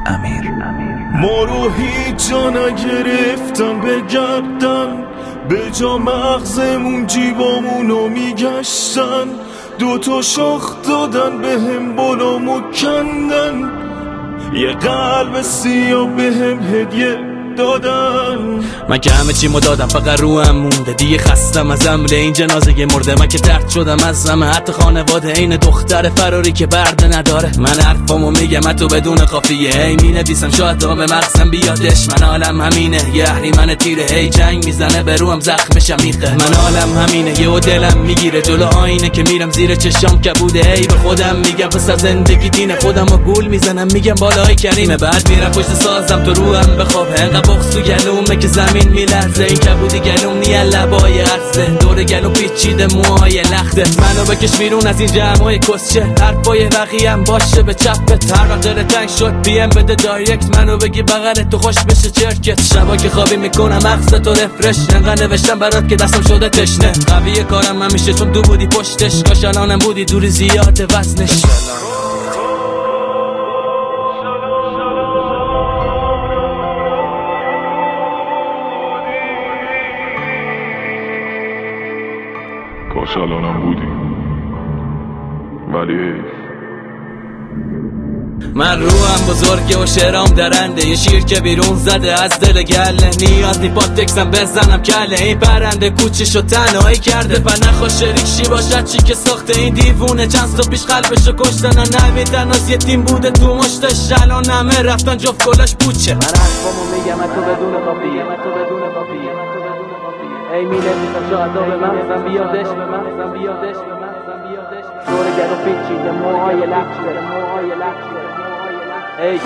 ما رو هیچ جا نگرفتن بگردن، به جا مغزمون جیبامونو میگشتن، 2 شاخ دادن به هم بالامو کندن، یه قلب سیاه به هم هدیه دادن. من که همه چیمو دادم فقط روحم مونده، دیگه خستم از عمل این جنازه مرده. من که طرد شدم از همه، حتی خانواده این دختر فراری که برده نداره. من حرفامو میگم حتی بدون قافیه، هی مینویسم شاید تا به مغزم بیادش. من عالم همینه، یه اهریمن تیره، هی جنگ میزنه به روم زخمشم میخه. من عالم همینه، یه دلم میگیره جلو آینه که میرم زیر چشام کبوده. هی به خودم میگم پسر زندگی دینه، خودم رو گول میزنم میگم بالای کریمه. بعد میرم پشت سازم تو روحم بخواب، بغض تو گلومه که زمین میلرزه. این کبودی گلوم نیه لبای عرضه، دور گلوم پیچیده موهای لخته. منو بکش بیرون از این جمعای کسچه، حرفای بقیه‌ام باشه به چپت. هر وقت دل تنگ شد پیم بده دایرکت، منو بگی بغلت تو خوش بشه چرکت. شبا که خوابی میکنم مغزتو رفرش، انقدر نوشتم برات که دستم شده تشنه. قویه کارم همیشه چون تو بودی پشتش، کاش الانم بودی دوری زیاد وزنش. کاش الانم بودی ولی من روحم بزرگه و شعرام درنده، یه شیر که بیرون زده از دل گله. نیاز نی پاتکسم بزنم کله، این پرنده کوچشو تنهایی کرده. پر نخوا شریک شی باشد چی که ساخته این دیوونه. چند تا پیش قلبشو کشتن، نمیدن از یه تیم بوده تو مشتش. الان همه رفتن جفت کلاش پوچه. من حرفامو میگم تو بدون قافیه، ای می‌نویسم شاید تا به مغزم بیادش. دور گلو پیچیده موهای لخته، ای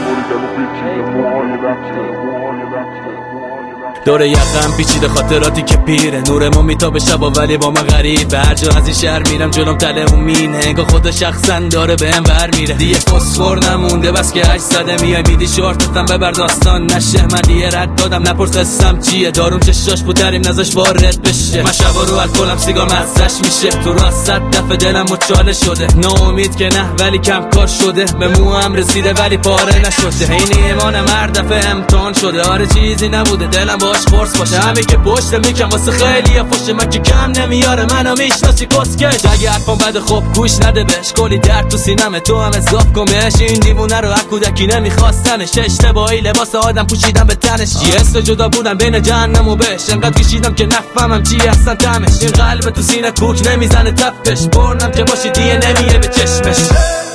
دور یقم پیچیده خاطراتی که پیره. نورمو میتابه شبا ولی با من غریبه. هر جا از این شهر میرم جلوم تله اون مینه، انگار خدا شخصا داره بهم ور میره. دیگه فسفر نمونده بس که 8 زده میای میدی شورتتم ببر داستان نشه. من دیگه رد دادم نپرس قصم چیه، داروم چشاش بودریم نزاش وارد بشه. من شبا رو الکلم سیگار مزش میشه، تو راست 100 دفعه دلم مچاله شده. ناامید که نه ولی کم کار شده، به موام رسیده ولی پاره نشده. این ایمانم هر دفعه امتحان شده، آره چیزی نبوده دلم باش فرس باشه. همین که پشت میکم واسه خیلی یا پشت من که کم نمیاره. منو میشناسی کسکش، اگه حرفم بده خب گوش نده بهش. کلی درد تو سینمه تو هم اضاف کن بهش. این دیوونه رو از کودکی نمیخواستنش، اشتباهی لباس آدم پوشیدم به تنش. یه حس جدا بودم بین جهنم و بهش، انقدر کشیدم که نفهمم چی اصلا تمش. این قلب تو سینه کوک نمیزنه تپش، برنم که باشی دیگه نمیه به چشمش.